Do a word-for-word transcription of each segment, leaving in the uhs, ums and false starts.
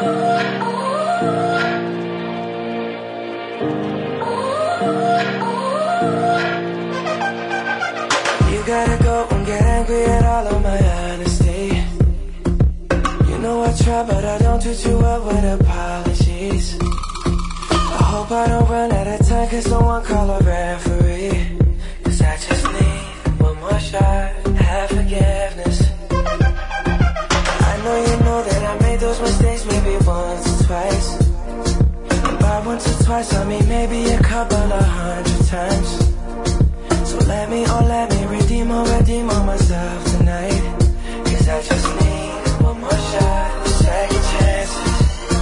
You gotta go and get angry at all of my honesty. You know I try, but I don't do too well with apologies. I hope I don't run out of time, cause someone call a referee. Cause I just need one more shot, have forgiveness. I know you know that I made those mistakes maybe once or twice. And by once or twice I mean maybe a couple of hundred times. So let me, oh let me redeem or redeem on myself tonight. Cause I just need one more shot, second chances.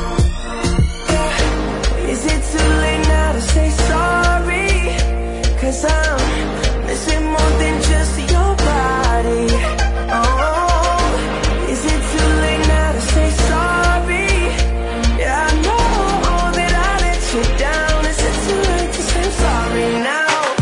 Yeah. Is it too late now to say sorry? Cause I'm missing more than just your body. Oh, is it too late now to say sorry? Yeah, I know that I let you down. Is it too late to say sorry now?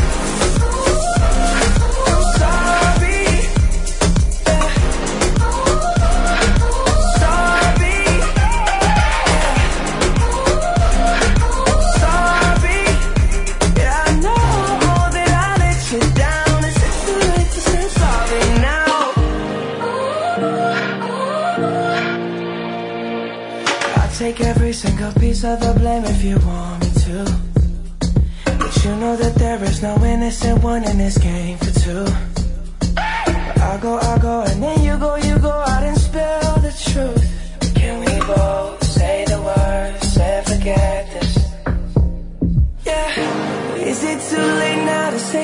Take every single piece of the blame if you want me to. But you know that there is no innocent one in this game for two. I go, I go, and then you go, you go out and spill the truth. Can we both say the words and forget this? Yeah. Is it too late now to say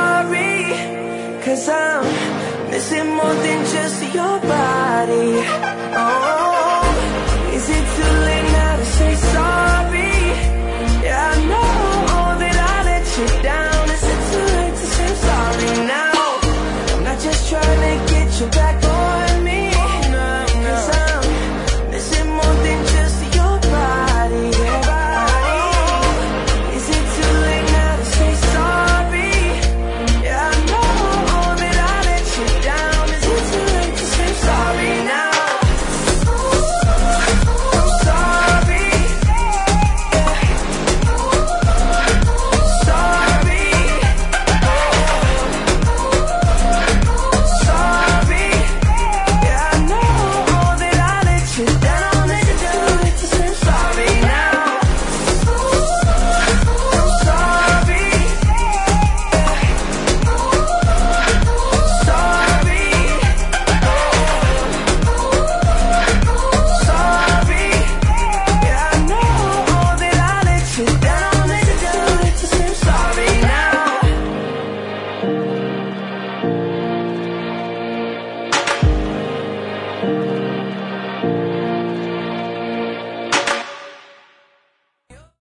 sorry? Cause I'm missing more than just your body.